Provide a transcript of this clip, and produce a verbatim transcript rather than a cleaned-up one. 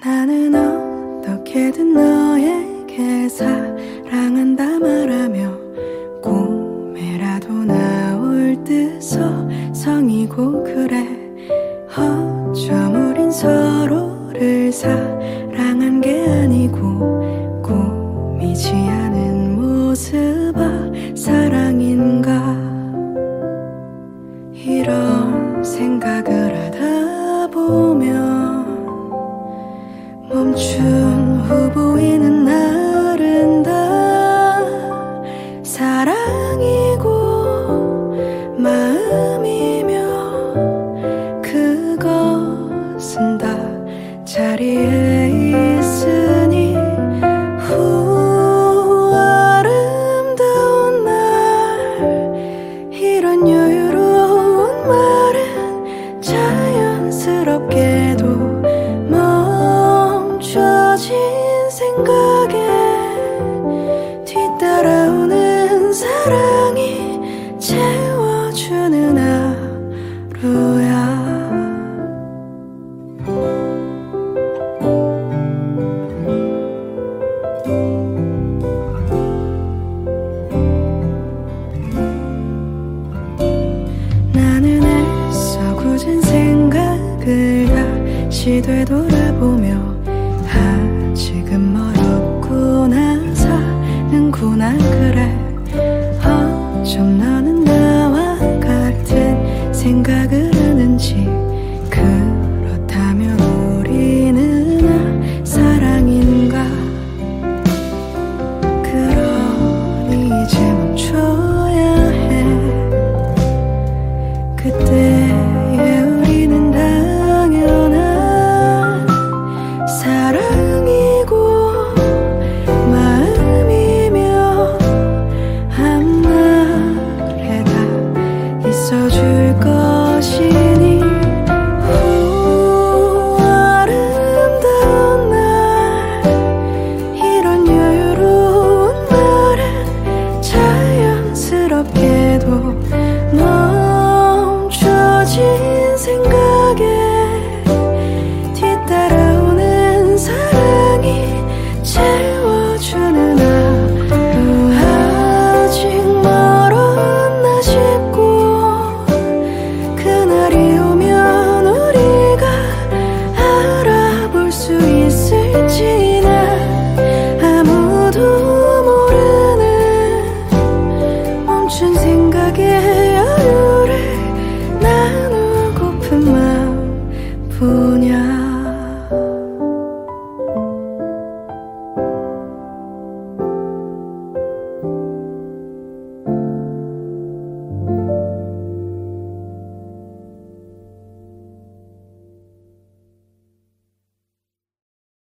나는 어떻게든 너에게 사랑한다 말하며 꿈에라도 나올 듯 서성이고 그래. 어쩜 우린 서로를 사랑한 게 아니고 꾸미지 않은 모습아 사랑인가. 이런 생각을 하다 보면 멈춘 후 보이는 날은 다 사랑이고 마음이며 그것은 다 자리에 있으니 후 아름다운 날 이런 여유로운 말은 자연스럽게도 멈춰진 생각에 뒤따라오는 사랑이 채워주는 하루야. 나는 애써 굳은 생각을 다시 되돌아보며 아직은 멀었구나 사는구나 그래. 어쩜 너는